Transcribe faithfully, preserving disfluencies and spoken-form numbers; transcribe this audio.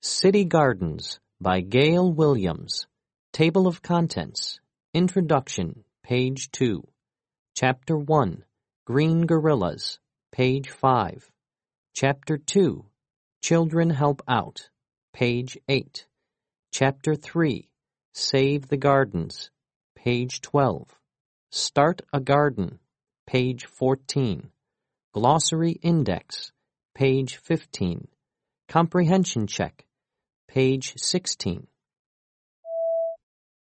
City Gardens by Gail Williams. Table of Contents. Introduction, page two. Chapter one, Green Gorillas, page five. Chapter two, Children Help Out, page eight. Chapter three, Save the Gardens, page twelve. Start a Garden, page fourteen. Glossary Index, page fifteen. Comprehension Check, page sixteen.